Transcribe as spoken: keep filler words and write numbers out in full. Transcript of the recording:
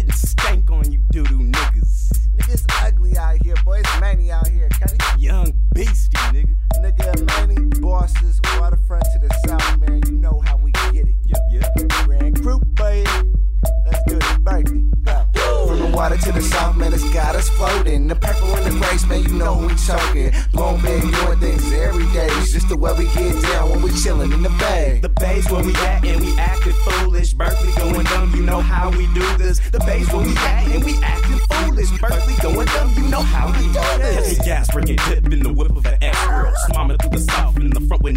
spit stank on you doo-doo niggas. Niggas ugly out here, boy. It's Manny out here, Cuddy. Young beastie, nigga. Nigga, Manny, bosses, waterfront to the south, man. You know how we get it. Yep, yep. Grand group, baby. Let's do this, Berkeley. Go. From the water to the south, man, it's got us floating. The purple and the grace, man, you know we choking. Blown big, doing things every day. It's just the way we get down when we chillin' in the bay. The bay's where we at and we acting foolish. Berkeley going dumb, you know how we do this. The bay's where we at and we acting foolish. Berkeley going dumb, you know how we do this. Heavy gas, breaking dip in the whip of an ex-girl. Mama through the south in the front with